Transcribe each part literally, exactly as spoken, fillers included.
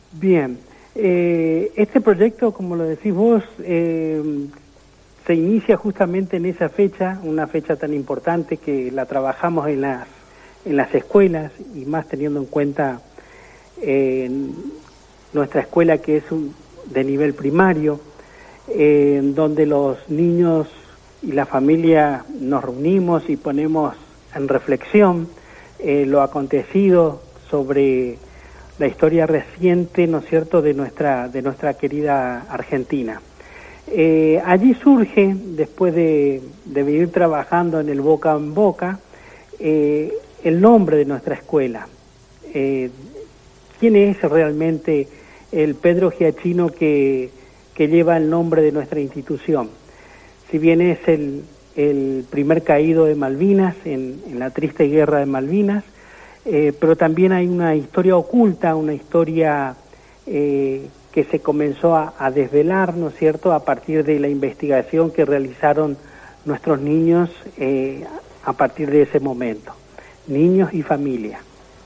Bien, eh, este proyecto, como lo decís vos, eh, se inicia justamente en esa fecha, una fecha tan importante que la trabajamos en las, en las escuelas, y más teniendo en cuenta eh, nuestra escuela, que es un, de nivel primario, eh, donde los niños y la familia nos reunimos y ponemos en reflexión eh, lo acontecido sobre la historia reciente, ¿no es cierto?, de nuestra, de nuestra querida Argentina. Eh, allí surge, después de, de venir trabajando en el boca en boca, eh, el nombre de nuestra escuela. Eh, ¿Quién es realmente el Pedro Giachino que, que lleva el nombre de nuestra institución? Si bien es el, el primer caído de Malvinas, en, en la triste guerra de Malvinas, eh, pero también hay una historia oculta, una historia eh, que se comenzó a, a desvelar, ¿no es cierto?, a partir de la investigación que realizaron nuestros niños eh, a partir de ese momento, niños y familia.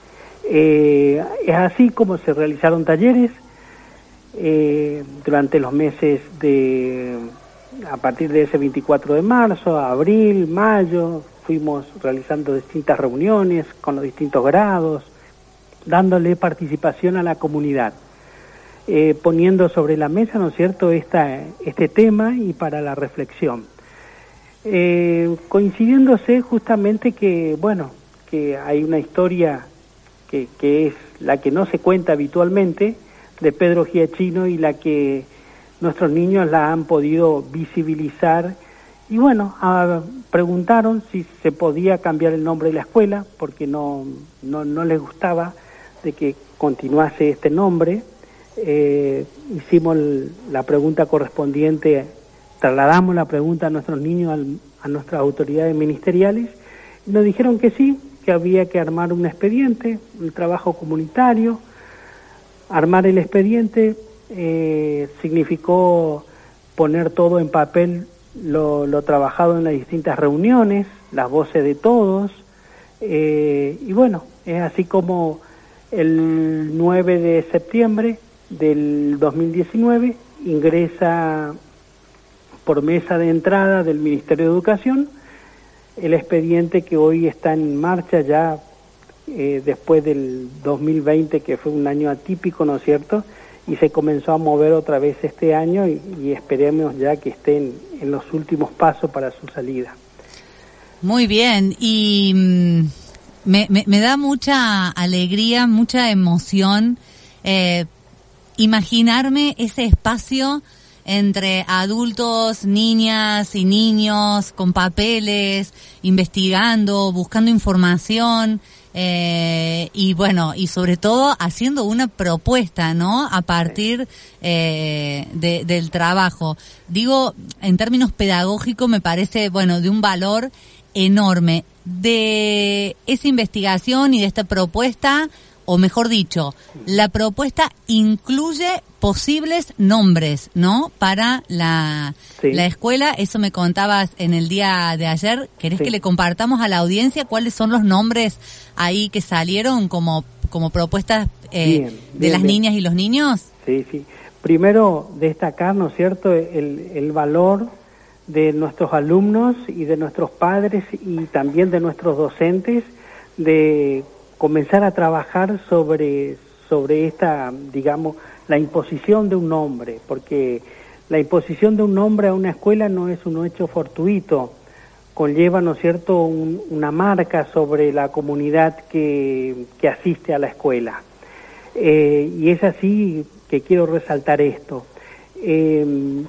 Eh, es así como se realizaron talleres eh, durante los meses de, a partir de ese veinticuatro de marzo, abril, mayo, fuimos realizando distintas reuniones con los distintos grados, dándole participación a la comunidad. Eh, poniendo sobre la mesa, ¿no es cierto?, esta, este tema y para la reflexión. Eh, coincidiéndose justamente que, bueno, que hay una historia que, que es la que no se cuenta habitualmente, de Pedro Giachino, y la que nuestros niños la han podido visibilizar. Y bueno, a, preguntaron si se podía cambiar el nombre de la escuela, porque no, no, no les gustaba de que continuase este nombre. Eh, hicimos el, la pregunta correspondiente, trasladamos la pregunta a nuestros niños, al, a nuestras autoridades ministeriales, y nos dijeron que sí, que había que armar un expediente, un trabajo comunitario. Armar el expediente eh, significó poner todo en papel, lo, lo trabajado en las distintas reuniones, las voces de todos, eh, y bueno, es así como el nueve de septiembre del dos mil diecinueve ingresa por mesa de entrada del Ministerio de Educación el expediente que hoy está en marcha ya eh, después del dos mil veinte, que fue un año atípico, ¿no es cierto?, y se comenzó a mover otra vez este año y, y esperemos ya que estén en los últimos pasos para su salida. Muy bien, y mm, me, me, me da mucha alegría, mucha emoción eh, imaginarme ese espacio entre adultos, niñas y niños, con papeles, investigando, buscando información, eh, y bueno, y sobre todo haciendo una propuesta, ¿no?, a partir eh, de, del trabajo. Digo, en términos pedagógicos me parece, bueno, de un valor enorme. De esa investigación y de esta propuesta, o mejor dicho, la propuesta incluye posibles nombres, ¿no?, para la, sí. la escuela. Eso me contabas en el día de ayer. ¿Querés sí. que le compartamos a la audiencia cuáles son los nombres ahí que salieron como, como propuestas eh, bien, de bien, las bien. niñas y los niños? Sí, sí. Primero, destacar, ¿no es cierto?, el, el valor de nuestros alumnos y de nuestros padres y también de nuestros docentes de comenzar a trabajar sobre, sobre esta, digamos, la imposición de un nombre, porque la imposición de un nombre a una escuela no es un hecho fortuito, conlleva, ¿no es cierto?, un, una marca sobre la comunidad que, que asiste a la escuela. Eh, y es así que quiero resaltar esto. Eh,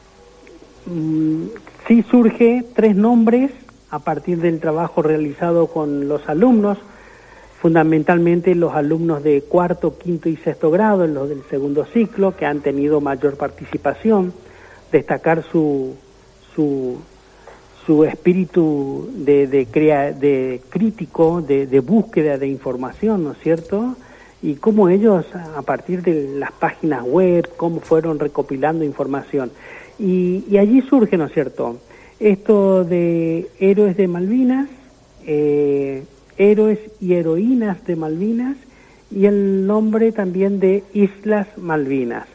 sí surge tres nombres a partir del trabajo realizado con los alumnos, fundamentalmente los alumnos de cuarto, quinto y sexto grado, los del segundo ciclo, que han tenido mayor participación, destacar su su, su espíritu de, de, crea, de crítico, de, de búsqueda de información, ¿no es cierto?, y cómo ellos, a partir de las páginas web, cómo fueron recopilando información. Y, y allí surge, ¿no es cierto?, esto de héroes de Malvinas, eh, héroes y heroínas de Malvinas, y el nombre también de Islas Malvinas.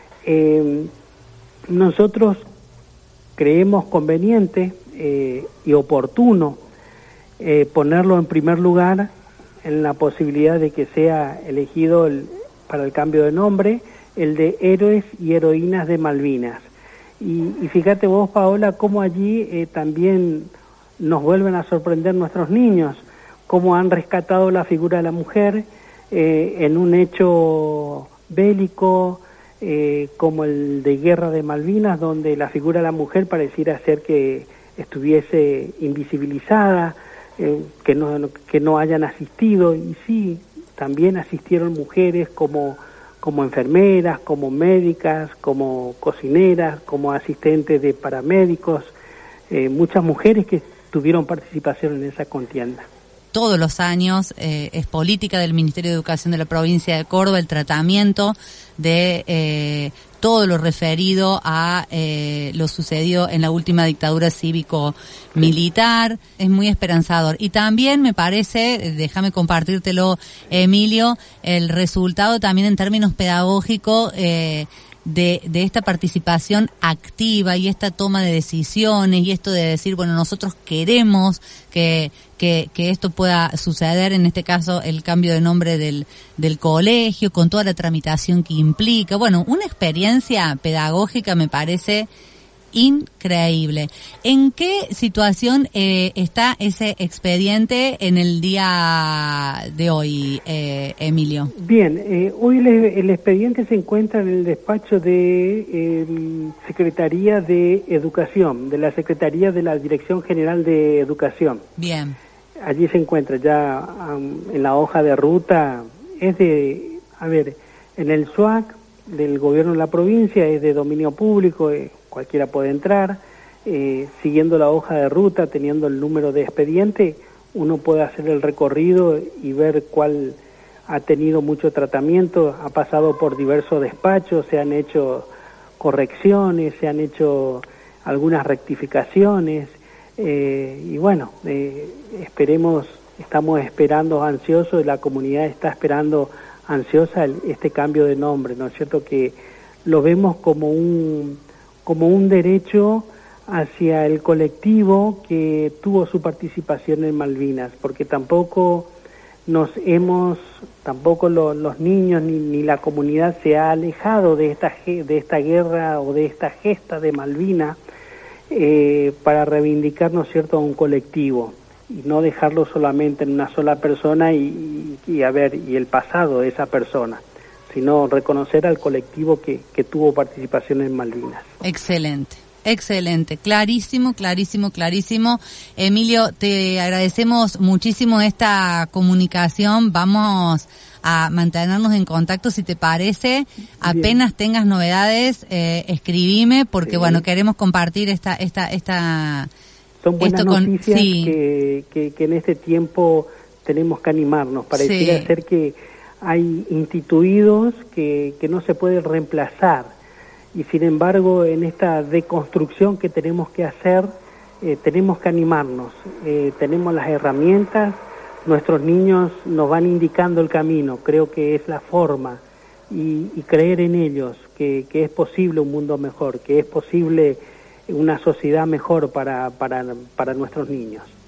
Eh, nosotros creemos conveniente eh, y oportuno eh, ponerlo en primer lugar en la posibilidad de que sea elegido el, para el cambio de nombre, el de Héroes y Heroínas de Malvinas. Y, y fíjate vos, Paola, cómo allí eh, también nos vuelven a sorprender nuestros niños, cómo han rescatado la figura de la mujer eh, en un hecho bélico eh, como el de Guerra de Malvinas, donde la figura de la mujer pareciera ser que estuviese invisibilizada, eh, que no que no hayan asistido, y sí, también asistieron mujeres como como enfermeras, como médicas, como cocineras, como asistentes de paramédicos, eh, muchas mujeres que tuvieron participación en esa contienda. Todos los años eh, es política del Ministerio de Educación de la provincia de Córdoba el tratamiento de eh, todo lo referido a eh, lo sucedido en la última dictadura cívico-militar. Es muy esperanzador. Y también me parece, déjame compartírtelo, Emilio, el resultado también en términos pedagógicos eh, de, de esta participación activa y esta toma de decisiones y esto de decir, bueno, nosotros queremos que que, que esto pueda suceder, en este caso el cambio de nombre del, del colegio, con toda la tramitación que implica. Bueno, una experiencia pedagógica me parece increíble. ¿En qué situación eh, está ese expediente en el día de hoy, eh, Emilio? Bien, eh, hoy el, el expediente se encuentra en el despacho de eh, Secretaría de Educación, de la Secretaría de la Dirección General de Educación. Bien. Allí se encuentra ya um, en la hoja de ruta, es de, a ver, en el S U A C del gobierno de la provincia, es de dominio público, eh, cualquiera puede entrar, eh, siguiendo la hoja de ruta, teniendo el número de expediente, uno puede hacer el recorrido y ver cuál ha tenido mucho tratamiento, ha pasado por diversos despachos, se han hecho correcciones, se han hecho algunas rectificaciones, eh, y bueno, eh, esperemos, estamos esperando ansiosos, la comunidad está esperando ansiosa el, este cambio de nombre, ¿no es cierto? Que lo vemos como un como un derecho hacia el colectivo que tuvo su participación en Malvinas, porque tampoco nos hemos, tampoco lo, los niños ni, ni la comunidad se ha alejado de esta de esta guerra o de esta gesta de Malvinas eh, para reivindicar, ¿no es cierto?, a un colectivo y no dejarlo solamente en una sola persona y, y, y a ver y el pasado de esa persona, sino reconocer al colectivo que, que tuvo participación en Malvinas. Excelente, excelente, clarísimo, clarísimo, clarísimo. Emilio, te agradecemos muchísimo esta comunicación, vamos a mantenernos en contacto, si te parece, apenas Bien. tengas novedades, eh, escribime, porque sí. bueno, queremos compartir esta, esta, esta, Son buenas esto con, noticias sí. que, que, que en este tiempo tenemos que animarnos, pareciera sí. ser que hay instituidos que, que no se pueden reemplazar y sin embargo en esta deconstrucción que tenemos que hacer eh, tenemos que animarnos, eh, tenemos las herramientas, nuestros niños nos van indicando el camino, creo que es la forma y, y creer en ellos que, que es posible un mundo mejor, que es posible una sociedad mejor para, para, para nuestros niños.